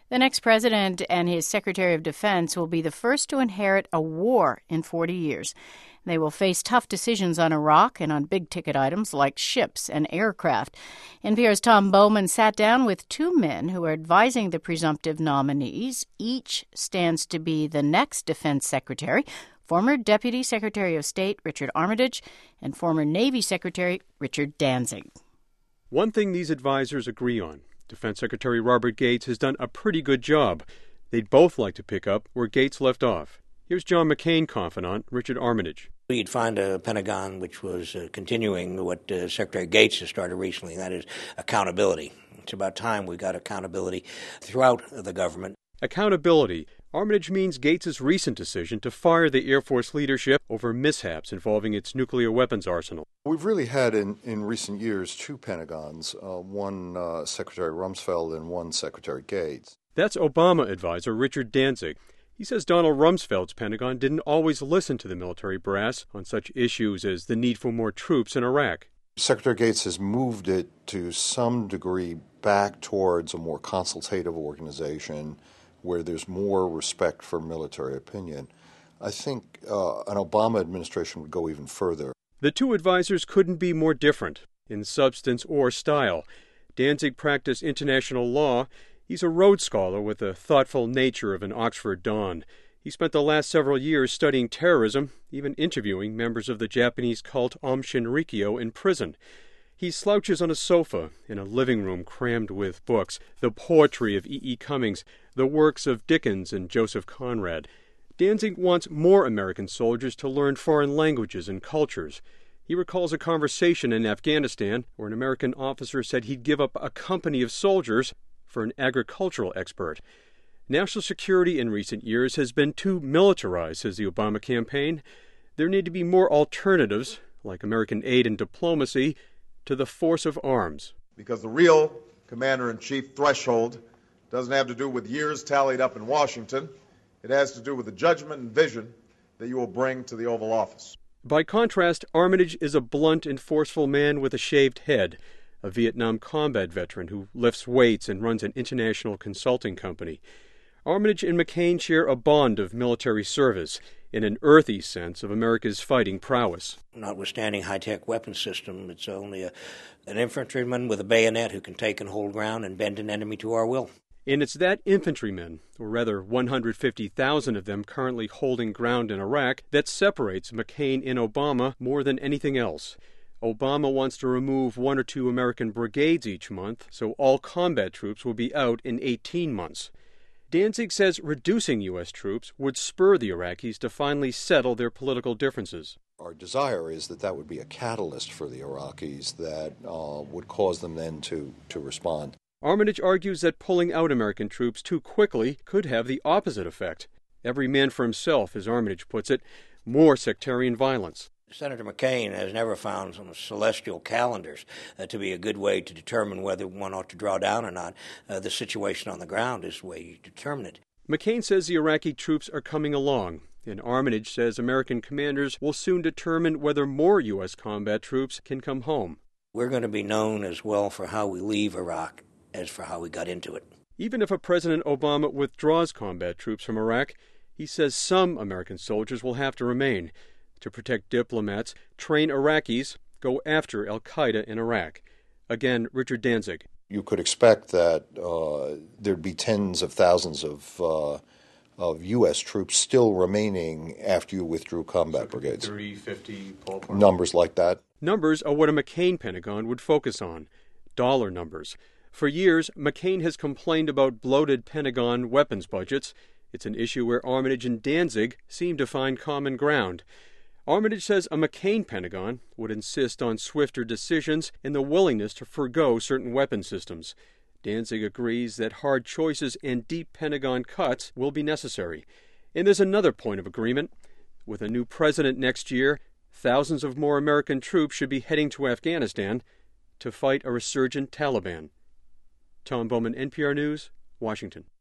The next president and his Secretary of Defense will be the first to inherit a war in 40 years. They will face tough decisions on Iraq and on big-ticket items like ships and aircraft. NPR's Tom Bowman sat down with two men who are advising the presumptive nominees. Each stands to be the next defense secretary, former Deputy Secretary of State Richard Armitage and former Navy Secretary Richard Danzig. One thing these advisors agree on: Defense Secretary Robert Gates has done a pretty good job. They'd both like to pick up where Gates left off. Here's John McCain confidant Richard Armitage. You'd find a Pentagon which was continuing what Secretary Gates has started recently, and that is accountability. It's about time we got accountability throughout the government. Accountability. Armitage means Gates' recent decision to fire the Air Force leadership over mishaps involving its nuclear weapons arsenal. We've really had in recent years two Pentagons, one Secretary Rumsfeld and one Secretary Gates. That's Obama advisor Richard Danzig. He says Donald Rumsfeld's Pentagon didn't always listen to the military brass on such issues as the need for more troops in Iraq. Secretary Gates has moved it to some degree back towards a more consultative organization where there's more respect for military opinion. I think an Obama administration would go even further. The two advisors couldn't be more different in substance or style. Danzig practiced international law. He's a Rhodes Scholar with the thoughtful nature of an Oxford Don. He spent the last several years studying terrorism, even interviewing members of the Japanese cult Aum Shinrikyo in prison. He slouches on a sofa in a living room crammed with books, the poetry of E.E. Cummings, the works of Dickens and Joseph Conrad. Danzig wants more American soldiers to learn foreign languages and cultures. He recalls a conversation in Afghanistan where an American officer said he'd give up a company of soldiers for an agricultural expert. National security in recent years has been too militarized, says the Obama campaign. There need to be more alternatives, like American aid and diplomacy, to the force of arms. Because the real commander-in-chief threshold doesn't have to do with years tallied up in Washington. It has to do with the judgment and vision that you will bring to the Oval Office. By contrast, Armitage is a blunt and forceful man with a shaved head, a Vietnam combat veteran who lifts weights and runs an international consulting company. Armitage and McCain share a bond of military service in an earthy sense of America's fighting prowess. Notwithstanding high-tech weapons system, it's only an infantryman with a bayonet who can take and hold ground and bend an enemy to our will. And it's that infantrymen, or rather 150,000 of them currently holding ground in Iraq, that separates McCain and Obama more than anything else. Obama wants to remove 1 or 2 American brigades each month, so all combat troops will be out in 18 months. Danzig says reducing U.S. troops would spur the Iraqis to finally settle their political differences. Our desire is that would be a catalyst for the Iraqis that would cause them then to respond. Armitage argues that pulling out American troops too quickly could have the opposite effect. Every man for himself, as Armitage puts it, more sectarian violence. Senator McCain has never found some celestial calendars to be a good way to determine whether one ought to draw down or not. The situation on the ground is the way you determine it. McCain says the Iraqi troops are coming along, and Armitage says American commanders will soon determine whether more U.S. combat troops can come home. We're going to be known as well for how we leave Iraq as for how we got into it. Even if a President Obama withdraws combat troops from Iraq, he says some American soldiers will have to remain to protect diplomats, train Iraqis, go after al-Qaeda in Iraq. Again, Richard Danzig. You could expect that there'd be tens of thousands of U.S. troops still remaining after you withdrew combat brigades. 30, 50, ballpark. Numbers like that. Numbers are what a McCain Pentagon would focus on. Dollar numbers. For years, McCain has complained about bloated Pentagon weapons budgets. It's an issue where Armitage and Danzig seem to find common ground. Armitage says a McCain Pentagon would insist on swifter decisions and the willingness to forgo certain weapon systems. Danzig agrees that hard choices and deep Pentagon cuts will be necessary. And there's another point of agreement. With a new president next year, thousands of more American troops should be heading to Afghanistan to fight a resurgent Taliban. Tom Bowman, NPR News, Washington.